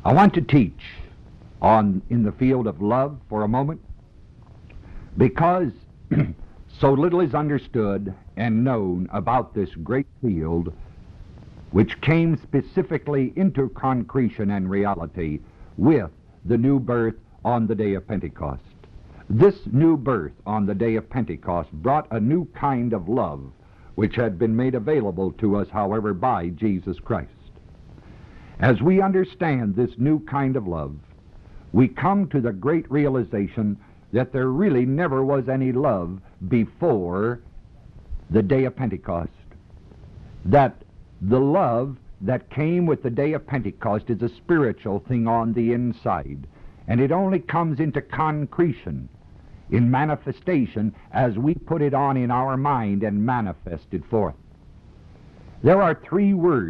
I want to teach in the field of love for a moment, because so little is understood and known about this great field which came specifically into concretion and reality with the new birth on the day of Pentecost. This new birth on the day of Pentecost brought a new kind of love which had been made available to us, however, by Jesus Christ. As we understand this new kind of love, we come to the great realization that there really never was any love before the day of Pentecost. That the love that came with the day of Pentecost is a spiritual thing on the inside, and it only comes into concretion, in manifestation, as we put it on in our mind and manifest it forth. There are three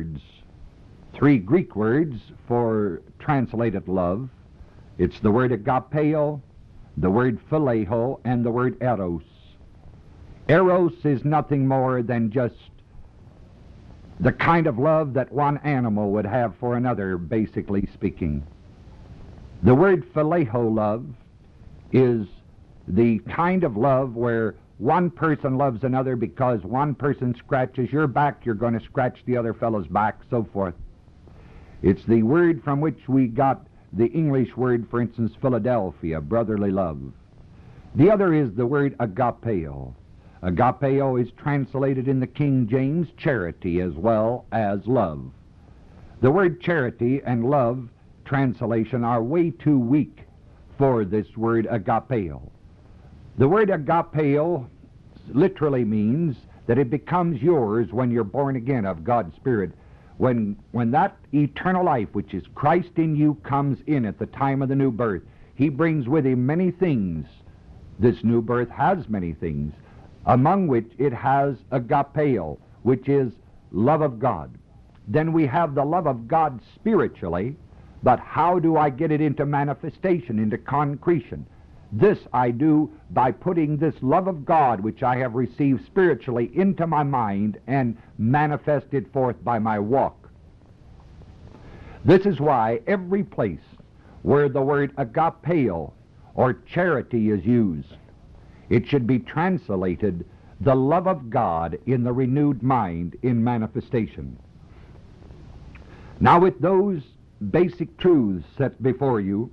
Greek words for translated love. It's the word agapeo, the word phileo, and the word eros. Eros is nothing more than just the kind of love that one animal would have for another, basically speaking. The word phileo love is the kind of love where one person loves another because one person scratches your back, you're going to scratch the other fellow's back, so forth. It's the word from which we got the English word, for instance, Philadelphia, brotherly love. The other is the word agapeo. Agapeo is translated in the King James charity as well as love. The word charity and love translation are way too weak for this word agapeo. The word agapeo literally means that it becomes yours when you're born again of God's Spirit. When that eternal life, which is Christ in you, comes in at the time of the new birth, He brings with Him many things. This new birth has many things, among which it has agapeo, which is love of God. Then we have the love of God spiritually, but how do I get it into manifestation, into concretion? This I do by putting this love of God, which I have received spiritually, into my mind and manifest it forth by my walk. This is why every place where the word agapeo or charity is used, it should be translated the love of God in the renewed mind in manifestation. Now, with those basic truths set before you,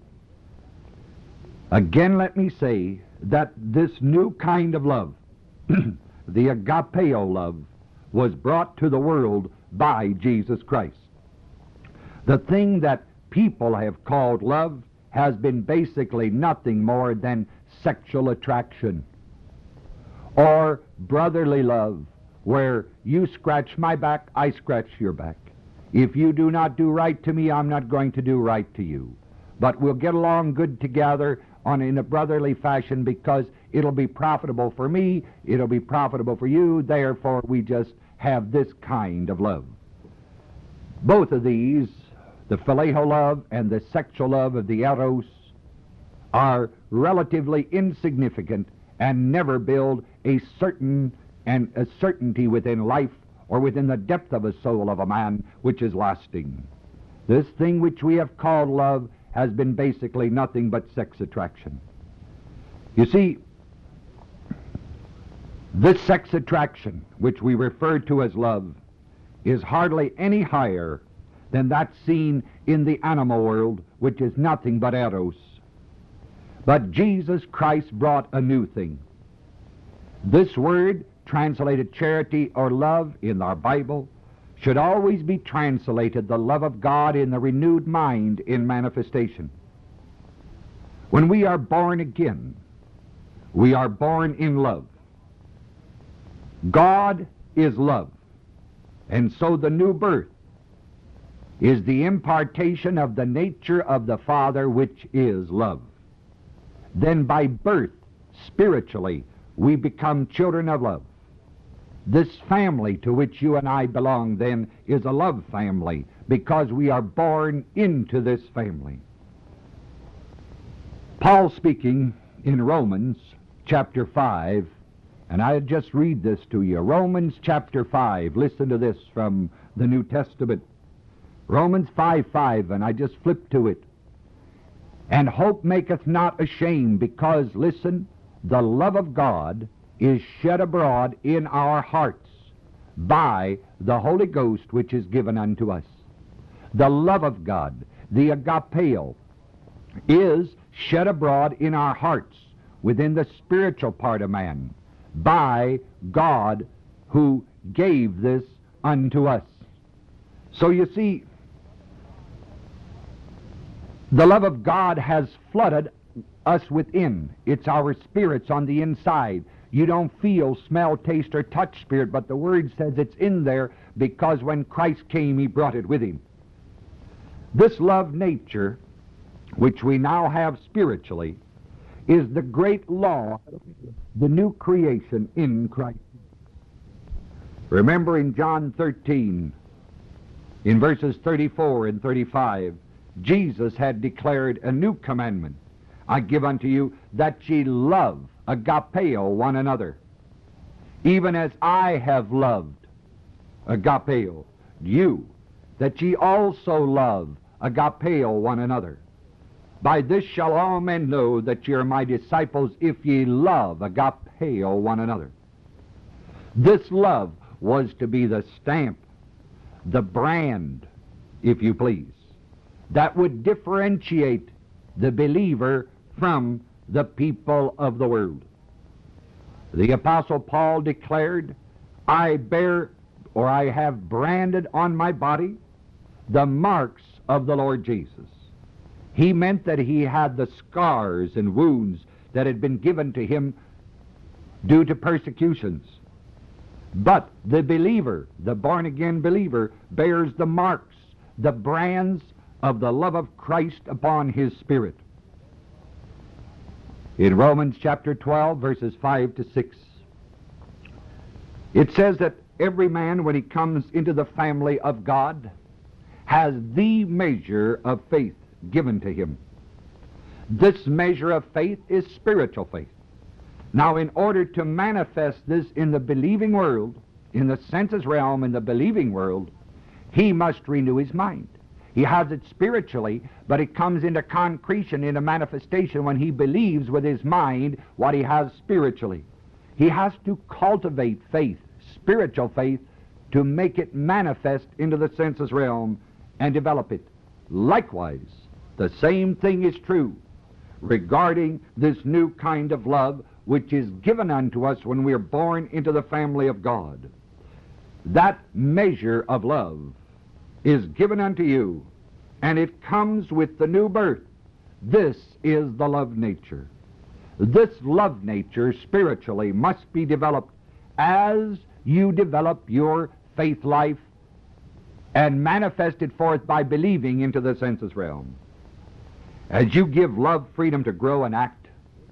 again let me say that this new kind of love, the agapeo love, was brought to the world by Jesus Christ. The thing that people have called love has been basically nothing more than sexual attraction, or brotherly love, where you scratch my back, I scratch your back. If you do not do right to me, I'm not going to do right to you. But we'll get along good together in a brotherly fashion, because it'll be profitable for me, it'll be profitable for you, therefore we just have this kind of love. Both of these, the phileo love and the sexual love of the eros, are relatively insignificant and never build a certainty within life or within the depth of a soul of a man which is lasting. This thing which we have called love has been basically nothing but sex attraction. You see, this sex attraction, which we refer to as love, is hardly any higher than that seen in the animal world, which is nothing but eros. But Jesus Christ brought a new thing. This word, translated charity or love in our Bible, should always be translated the love of God in the renewed mind in manifestation. When we are born again, we are born in love. God is love, and so the new birth is the impartation of the nature of the Father, which is love. Then by birth, spiritually, we become children of love. This family to which you and I belong then is a love family, because we are born into this family. Paul, speaking in Romans chapter 5, and I'll just read this to you. Romans chapter 5, listen to this from the New Testament. Romans 5:5, and I just flipped to it. And hope maketh not ashamed, because, listen, the love of God is shed abroad in our hearts by the Holy Ghost which is given unto us. The love of God, the agapeo, is shed abroad in our hearts within the spiritual part of man by God who gave this unto us. So you see, the love of God has flooded us within. It's our spirits on the inside. You don't feel, smell, taste, or touch spirit, but the Word says it's in there because when Christ came, He brought it with Him. This love nature, which we now have spiritually, is the great law, the new creation in Christ. Remember in John 13, in verses 34 and 35, Jesus had declared a new commandment. I give unto you that ye love, agapeo, one another, even as I have loved, agapeo, you, that ye also love, agapeo, one another. By this shall all men know that ye are my disciples, if ye love, agapeo, one another. This love was to be the stamp, the brand, if you please, that would differentiate the believer from the people of the world. The Apostle Paul declared, I bear, or I have branded on my body the marks of the Lord Jesus. He meant that he had the scars and wounds that had been given to him due to persecutions. But the believer, the born-again believer, bears the marks, the brands of the love of Christ upon his spirit. In Romans chapter 12, verses 5 to 6, it says that every man, when he comes into the family of God, has the measure of faith given to him. This measure of faith is spiritual faith. Now, in order to manifest this in the believing world, in the senses realm, in the believing world, he must renew his mind. He has it spiritually, but it comes into concretion, into manifestation when he believes with his mind what he has spiritually. He has to cultivate faith, spiritual faith, to make it manifest into the senses realm and develop it. Likewise, the same thing is true regarding this new kind of love which is given unto us when we are born into the family of God. That measure of love is given unto you, and it comes with the new birth. This is the love nature. This love nature spiritually must be developed as you develop your faith life and manifest it forth by believing into the senses realm. As you give love freedom to grow and act,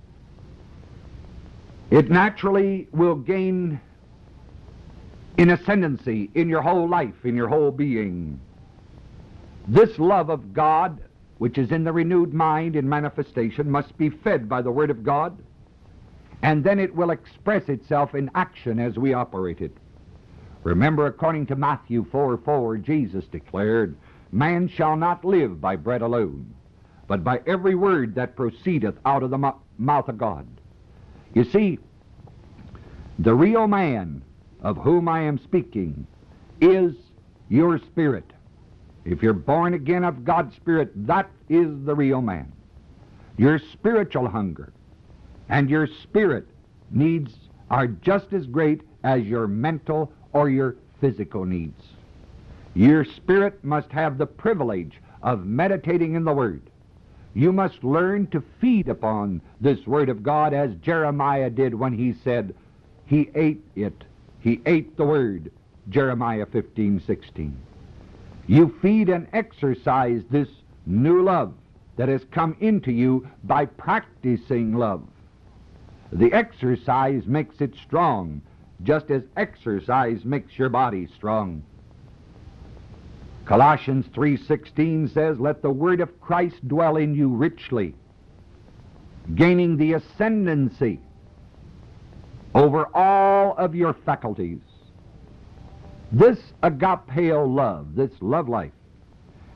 it naturally will gain in ascendancy in your whole life, in your whole being. This love of God, which is in the renewed mind in manifestation, must be fed by the Word of God, and then it will express itself in action as we operate it. Remember, according to Matthew 4:4, Jesus declared, Man shall not live by bread alone, but by every word that proceedeth out of the mouth of God. You see, the real man of whom I am speaking is your spirit. If you're born again of God's Spirit, that is the real man. Your spiritual hunger and your spirit needs are just as great as your mental or your physical needs. Your spirit must have the privilege of meditating in the Word. You must learn to feed upon this Word of God as Jeremiah did when he said, he ate it. He ate the Word, Jeremiah 15:16. You feed and exercise this new love that has come into you by practicing love. The exercise makes it strong, just as exercise makes your body strong. Colossians 3:16 says, Let the word of Christ dwell in you richly, gaining the ascendancy over all of your faculties. This agapeo love, this love life,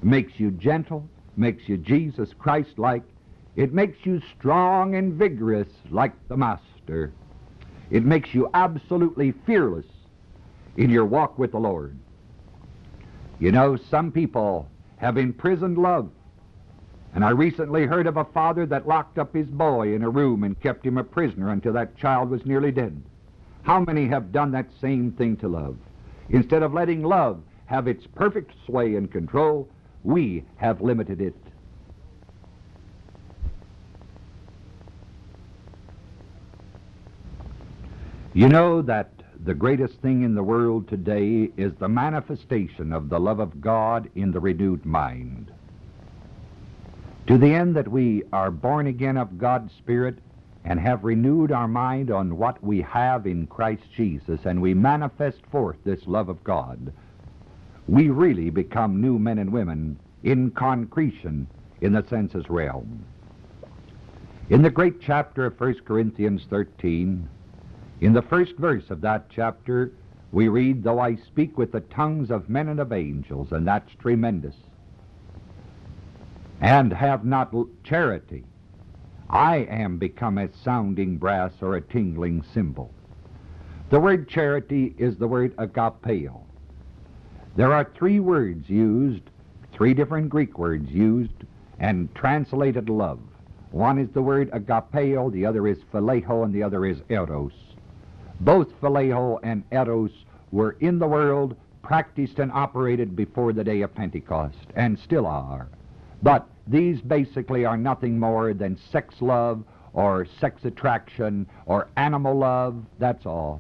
makes you gentle, makes you Jesus Christ-like. It makes you strong and vigorous like the Master. It makes you absolutely fearless in your walk with the Lord. You know, some people have imprisoned love. And I recently heard of a father that locked up his boy in a room and kept him a prisoner until that child was nearly dead. How many have done that same thing to love? Instead of letting love have its perfect sway and control, we have limited it. You know that the greatest thing in the world today is the manifestation of the love of God in the renewed mind. To the end that we are born again of God's Spirit and have renewed our mind on what we have in Christ Jesus, and we manifest forth this love of God, we really become new men and women in concretion in the senses realm. In the great chapter of 1 Corinthians 13, in the first verse of that chapter, we read, "Though I speak with the tongues of men and of angels," and that's tremendous, "and have not charity, I am become as sounding brass or a tingling cymbal." The word charity is the word agapeo. There are three words used, three different Greek words used, and translated love. One is the word agapeo, the other is phileo, and the other is eros. Both phileo and eros were in the world, practiced and operated before the day of Pentecost, and still are. But these basically are nothing more than sex love or sex attraction or animal love, that's all.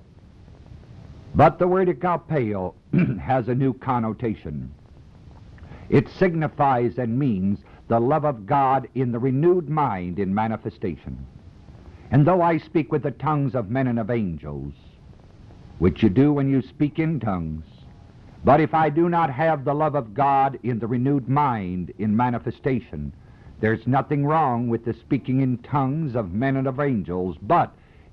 But the word agapeo has a new connotation. It signifies and means the love of God in the renewed mind in manifestation. "And though I speak with the tongues of men and of angels," which you do when you speak in tongues, "but if I do not have the love of God in the renewed mind in manifestation," there's nothing wrong with the speaking in tongues of men and of angels, but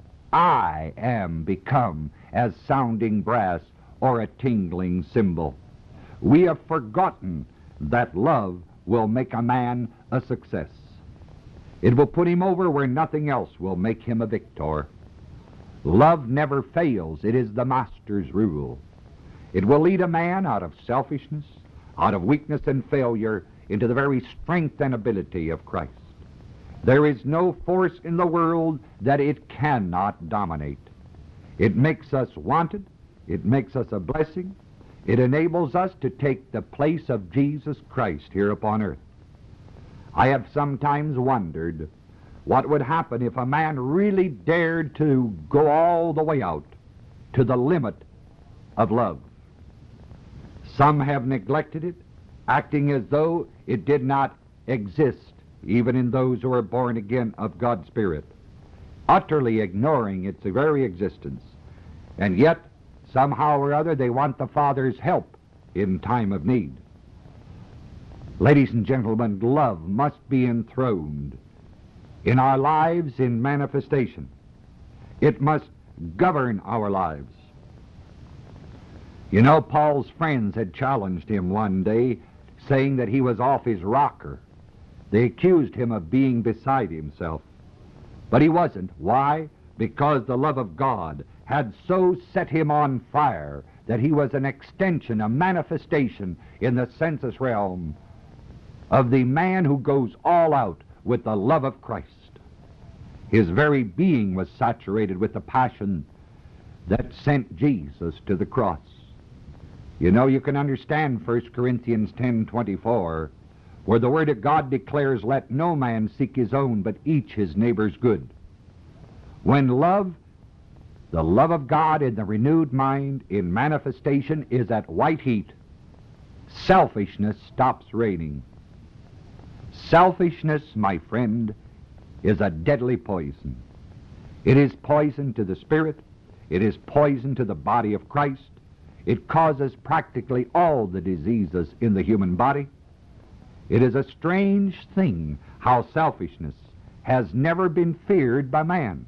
I am become as sounding brass or a tingling cymbal. We have forgotten that love will make a man a success. It will put him over where nothing else will make him a victor. Love never fails. It is the Master's rule. It will lead a man out of selfishness, out of weakness and failure, into the very strength and ability of Christ. There is no force in the world that it cannot dominate. It makes us wanted. It makes us a blessing. It enables us to take the place of Jesus Christ here upon earth. I have sometimes wondered what would happen if a man really dared to go all the way out to the limit of love. Some have neglected it, acting as though it did not exist, even in those who are born again of God's Spirit, utterly ignoring its very existence. And yet, somehow or other, they want the Father's help in time of need. Ladies and gentlemen, love must be enthroned in our lives in manifestation. It must govern our lives. You know, Paul's friends had challenged him one day, saying that he was off his rocker. They accused him of being beside himself. But he wasn't. Why? Because the love of God had so set him on fire that he was an extension, a manifestation in the sensus realm of the man who goes all out with the love of Christ. His very being was saturated with the passion that sent Jesus to the cross. You know, you can understand 1 Corinthians 10:24, where the Word of God declares, "Let no man seek his own, but each his neighbor's good." When love, the love of God in the renewed mind in manifestation, is at white heat, selfishness stops reigning. Selfishness, my friend, is a deadly poison. It is poison to the spirit. It is poison to the body of Christ. It causes practically all the diseases in the human body. It is a strange thing how selfishness has never been feared by man.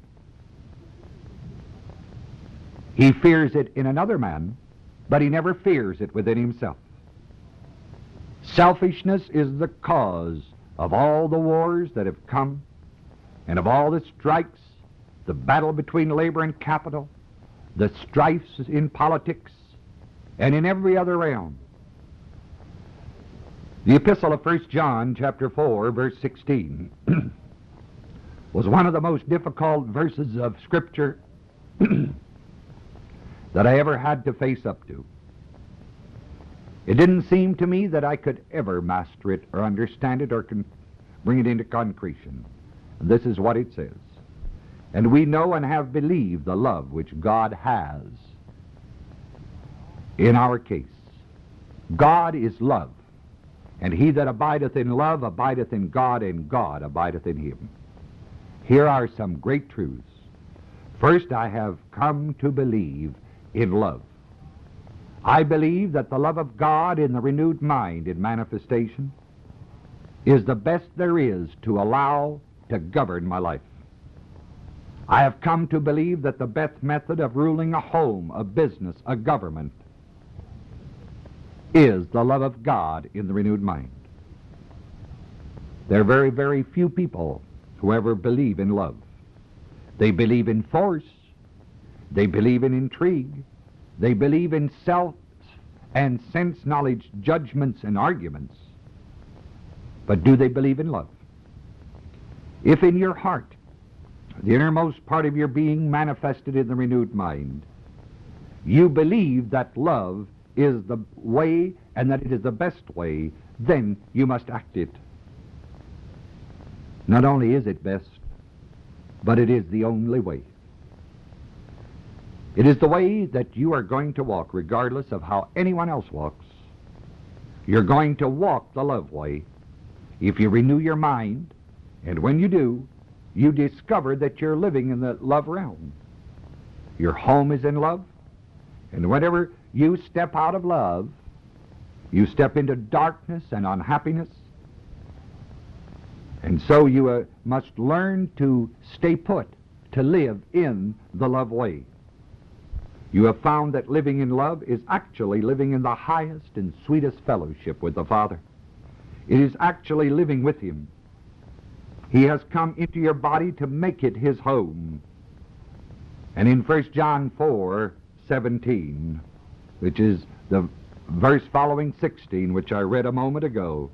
He fears it in another man, but he never fears it within himself. Selfishness is the cause of all the wars that have come, and of all the strikes, the battle between labor and capital, the strifes in politics, and in every other realm. The epistle of 1 John chapter 4, verse 16, was one of the most difficult verses of Scripture that I ever had to face up to. It didn't seem to me that I could ever master it or understand it or bring it into concretion. And this is what it says. And we know and have believed the love which God has in our case. God is love, and he that abideth in love abideth in God, and God abideth in him. Here are some great truths. First, I have come to believe in love. I believe that the love of God in the renewed mind in manifestation is the best there is to allow to govern my life. I have come to believe that the best method of ruling a home, a business, a government is the love of God in the renewed mind. There are very, very few people who ever believe in love. They believe in force. They believe in intrigue. They believe in self and sense knowledge, judgments and arguments. But do they believe in love? If in your heart, the innermost part of your being manifested in the renewed mind, you believe that love is the way and that it is the best way, then you must act it. Not only is it best, but it is the only way. It is the way that you are going to walk regardless of how anyone else walks. You're going to walk the love way if you renew your mind, and when you do, you discover that you're living in the love realm. Your home is in love, and whenever you step out of love, you step into darkness and unhappiness. And so you must learn to stay put, to live in the love way. You have found that living in love is actually living in the highest and sweetest fellowship with the Father. It is actually living with him. He has come into your body to make it his home. And in 1 John 4:17, which is the verse following 16, which I read a moment ago,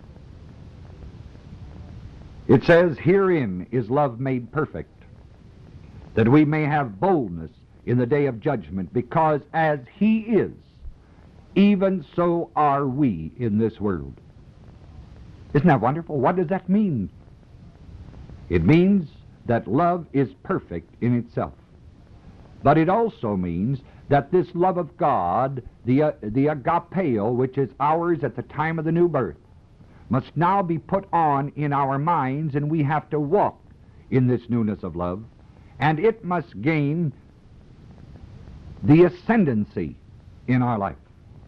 it says, "Herein is love made perfect, that we may have boldness in the day of judgment, because as he is, even so are we in this world." Isn't that wonderful? What does that mean? It means that love is perfect in itself. But it also means that this love of God, the agapeo, which is ours at the time of the new birth, must now be put on in our minds, and we have to walk in this newness of love, and it must gain the ascendancy in our life.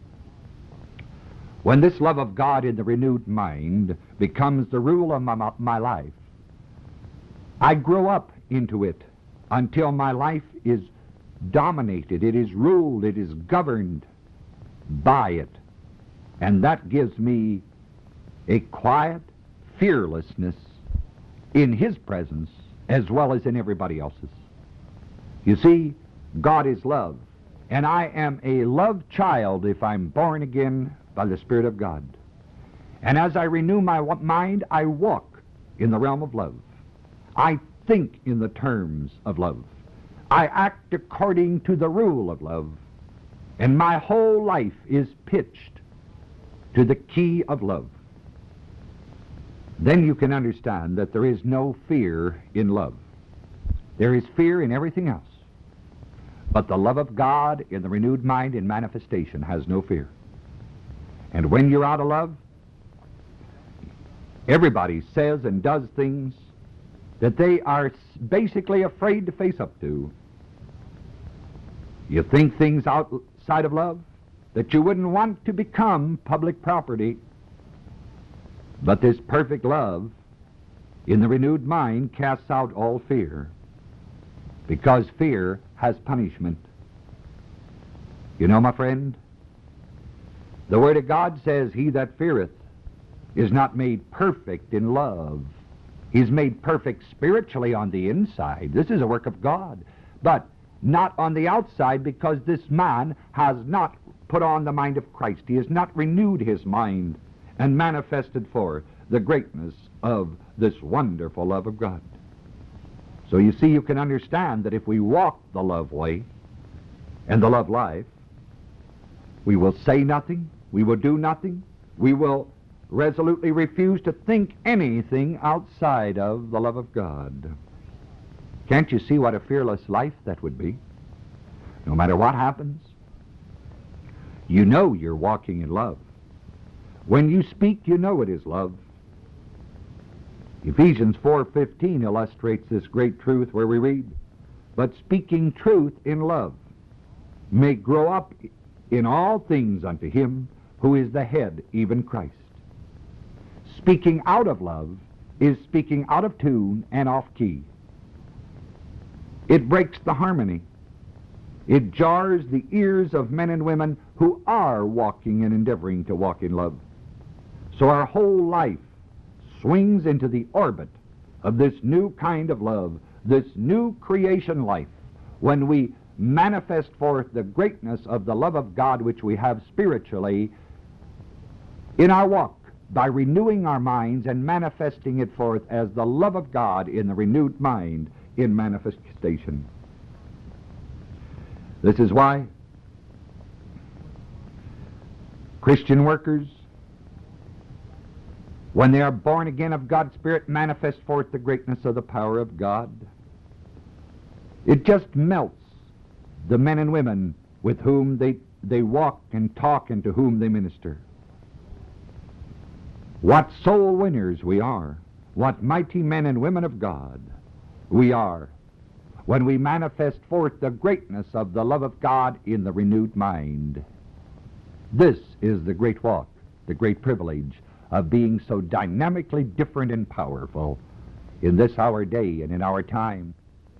When this love of God in the renewed mind becomes the rule of my life, I grow up into it until my life is dominated, it is ruled, it is governed by it. And that gives me a quiet fearlessness in his presence as well as in everybody else's. You see, God is love, and I am a love child if I'm born again by the Spirit of God. And as I renew my mind, I walk in the realm of love. I think in the terms of love. I act according to the rule of love, and my whole life is pitched to the key of love. Then you can understand that there is no fear in love. There is fear in everything else. But the love of God in the renewed mind in manifestation has no fear. And when you're out of love, everybody says and does things that they are basically afraid to face up to. You think things outside of love that you wouldn't want to become public property. But this perfect love in the renewed mind casts out all fear, because fear has punishment. You know, my friend, The Word of God says, he that feareth is not made perfect in love. He's made perfect spiritually on the inside. This is a work of God. But not on the outside, because this man has not put on the mind of Christ. He has not renewed his mind and manifested for the greatness of this wonderful love of God. So you see, you can understand that if we walk the love way and the love life, we will say nothing, we will do nothing, we will resolutely refuse to think anything outside of the love of God. Can't you see what a fearless life that would be? No matter what happens, you know you're walking in love. When you speak, you know it is love. Ephesians 4:15 illustrates this great truth where we read, "But speaking truth in love may grow up in all things unto him who is the head, even Christ." Speaking out of love is speaking out of tune and off key. It breaks the harmony. It jars the ears of men and women who are walking and endeavoring to walk in love. So our whole life swings into the orbit of this new kind of love, this new creation life, when we manifest forth the greatness of the love of God which we have spiritually in our walk, by renewing our minds and manifesting it forth as the love of God in the renewed mind in manifestation. This is why Christian workers, when they are born again of God's Spirit, manifest forth the greatness of the power of God. It just melts the men and women with whom they walk and talk and to whom they minister. What soul winners we are, what mighty men and women of God we are, when we manifest forth the greatness of the love of God in the renewed mind. This is the great walk, the great privilege of being so dynamically different and powerful in this our day and in our time.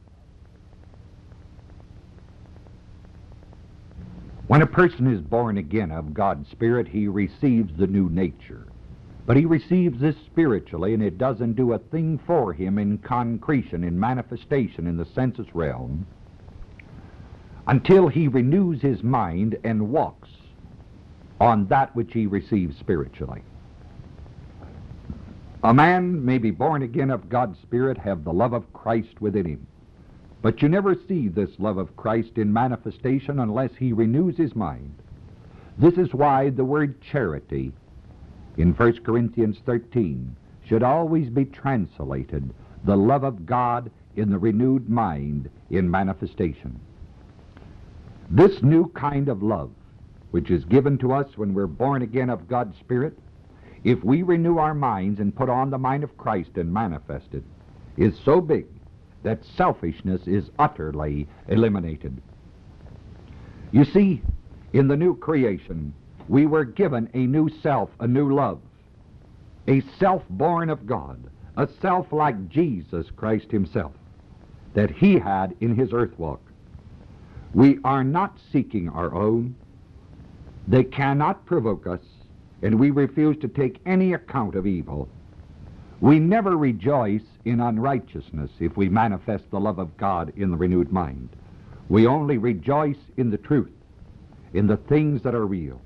When a person is born again of God's Spirit, he receives the new nature. But he receives this spiritually, and it doesn't do a thing for him in concretion, in manifestation, in the sensus realm, until he renews his mind and walks on that which he receives spiritually. A man may be born again of God's Spirit, have the love of Christ within him, but you never see this love of Christ in manifestation unless he renews his mind. This is why the word charity in 1 Corinthians 13 should always be translated the love of God in the renewed mind in manifestation. This new kind of love, which is given to us when we're born again of God's Spirit, if we renew our minds and put on the mind of Christ and manifest it, is so big that selfishness is utterly eliminated. You see, in the new creation, we were given a new self, a new love, a self born of God, a self like Jesus Christ himself, that he had in his earth walk. We are not seeking our own. They cannot provoke us, and we refuse to take any account of evil. We never rejoice in unrighteousness if we manifest the love of God in the renewed mind. We only rejoice in the truth, in the things that are real.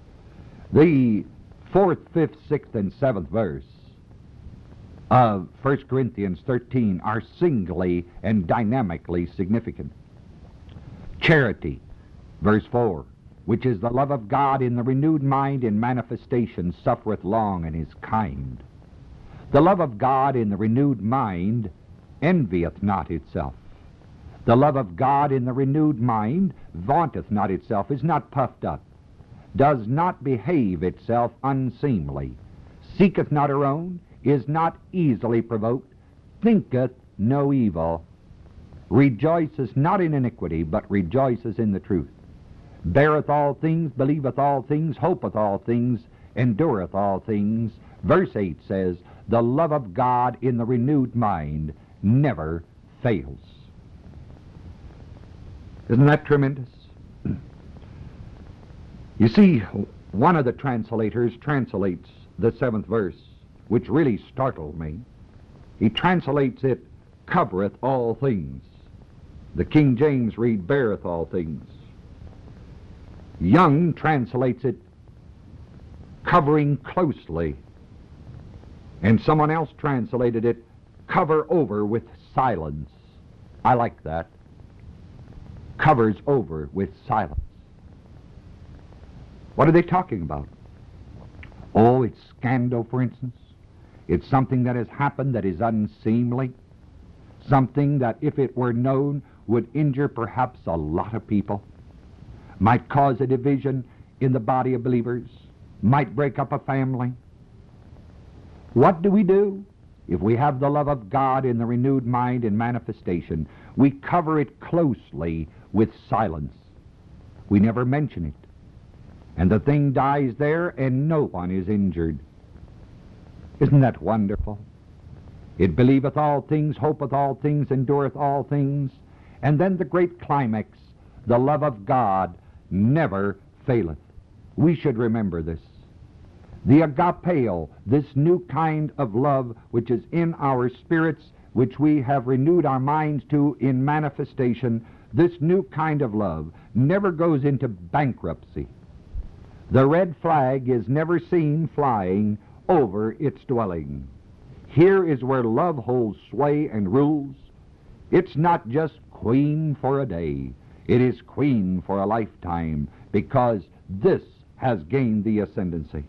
The 4th, 5th, 6th, and 7th verse of 1 Corinthians 13 are singly and dynamically significant. Charity, verse 4, which is the love of God in the renewed mind in manifestation, suffereth long and is kind. The love of God in the renewed mind envieth not itself. The love of God in the renewed mind vaunteth not itself, is not puffed up, does not behave itself unseemly, seeketh not her own, is not easily provoked, thinketh no evil, rejoices not in iniquity, but rejoices in the truth, beareth all things, believeth all things, hopeth all things, endureth all things. Verse 8 says, the love of God in the renewed mind never fails. Isn't that tremendous? You see, One of the translators translates the 7th verse, which really startled me. He translates it, covereth all things. The King James read, beareth all things. Young translates it, covering closely. And someone else translated it, cover over with silence. I like that. Covers over with silence. What are they talking about? Oh, it's scandal, for instance. It's something that has happened that is unseemly. Something that, if it were known, would injure perhaps a lot of people. Might cause a division in the body of believers. Might break up a family. What do? If we have the love of God in the renewed mind and manifestation, we cover it closely with silence. We never mention it. And the thing dies there and no one is injured. Isn't that wonderful? It believeth all things, hopeth all things, endureth all things. And then the great climax, the love of God never faileth. We should remember this. The agapeo, this new kind of love which is in our spirits, which we have renewed our minds to in manifestation, this new kind of love never goes into bankruptcy. The red flag is never seen flying over its dwelling. Here is where love holds sway and rules. It's not just queen for a day. It is queen for a lifetime, because this has gained the ascendancy.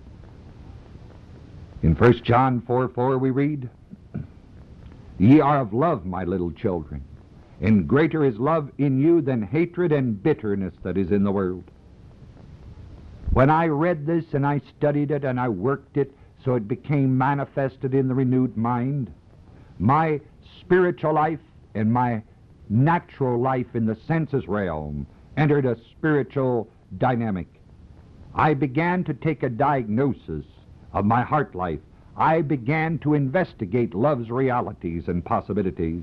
In 1 John 4:4 we read, Ye are of love, my little children, and greater is love in you than hatred and bitterness that is in the world. When I read this and I studied it and I worked it so it became manifested in the renewed mind, my spiritual life and my natural life in the senses realm entered a spiritual dynamic. I began to take a diagnosis of my heart life. I began to investigate love's realities and possibilities.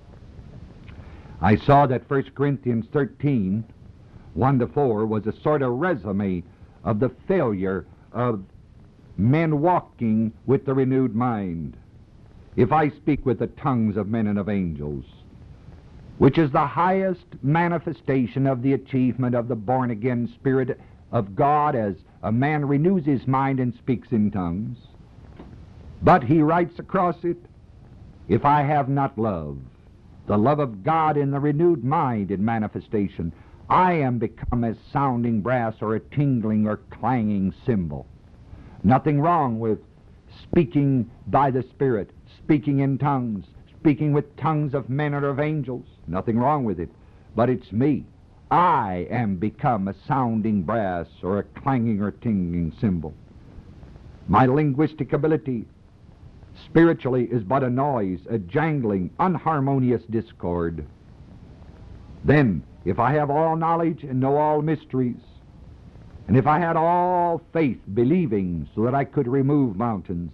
I saw that 1 Corinthians 13, 1-4 was a sort of resume of the failure of men walking with the renewed mind. If I speak with the tongues of men and of angels, which is the highest manifestation of the achievement of the born-again Spirit of God as a man renews his mind and speaks in tongues. But he writes across it, if I have not love, the love of God in the renewed mind in manifestation, I am become as sounding brass or a tingling or clanging cymbal. Nothing wrong with speaking by the Spirit, speaking in tongues, speaking with tongues of men or of angels. Nothing wrong with it. But it's me. I am become a sounding brass or a clanging or tingling cymbal. My linguistic ability spiritually is but a noise, a jangling, unharmonious discord. Then, if I have all knowledge and know all mysteries, and if I had all faith, believing, so that I could remove mountains,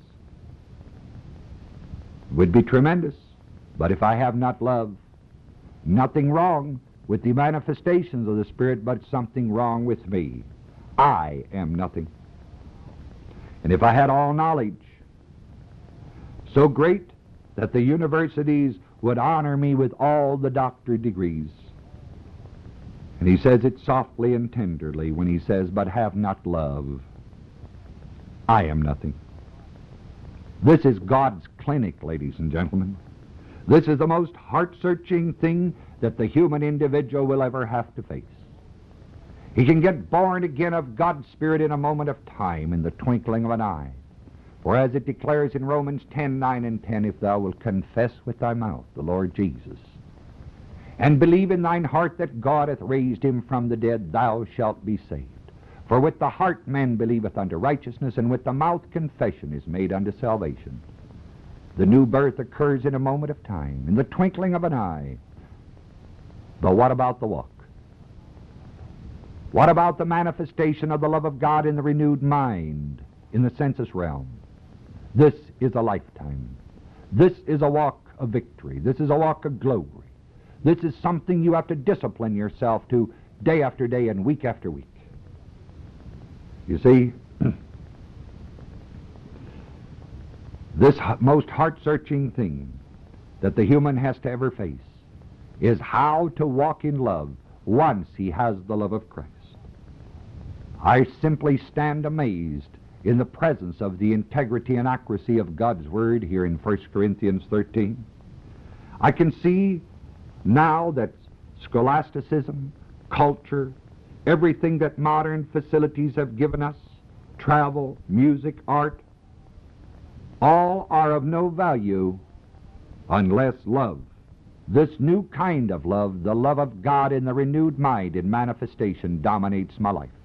it would be tremendous. But if I have not love, nothing wrong with the manifestations of the Spirit, but something wrong with me. I am nothing. And if I had all knowledge, so great that the universities would honor me with all the doctorate degrees. And he says it softly and tenderly when he says, but have not love, I am nothing. This is God's clinic, ladies and gentlemen. This is the most heart-searching thing that the human individual will ever have to face. He can get born again of God's Spirit in a moment of time, in the twinkling of an eye. For as it declares in Romans 10:9 and 10, if thou wilt confess with thy mouth the Lord Jesus, and believe in thine heart that God hath raised him from the dead, thou shalt be saved. For with the heart man believeth unto righteousness, and with the mouth confession is made unto salvation. The new birth occurs in a moment of time, in the twinkling of an eye. But what about the walk? What about the manifestation of the love of God in the renewed mind, in the sensus realm? This is a lifetime. This is a walk of victory. This is a walk of glory. This is something you have to discipline yourself to day after day and week after week. You see, this most heart-searching thing that the human has to ever face is how to walk in love once he has the love of Christ. I simply stand amazed in the presence of the integrity and accuracy of God's Word here in 1 Corinthians 13. I can see now that scholasticism, culture, everything that modern facilities have given us, travel, music, art, all are of no value unless love, this new kind of love, the love of God in the renewed mind in manifestation, dominates my life.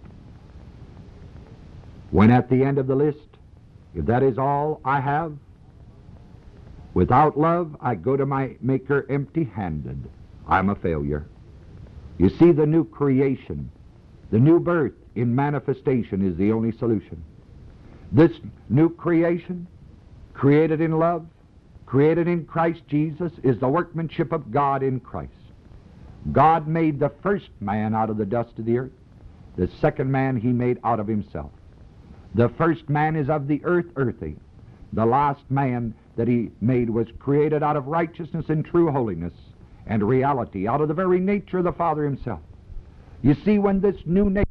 When at the end of the list, if that is all I have, without love, I go to my Maker empty-handed. I'm a failure. You see, the new creation, the new birth in manifestation is the only solution. This new creation, created in love, created in Christ Jesus, is the workmanship of God in Christ. God made the first man out of the dust of the earth. The second man he made out of himself. The first man is of the earth, earthy. The last man that he made was created out of righteousness and true holiness and reality, out of the very nature of the Father himself. You see, when this new nature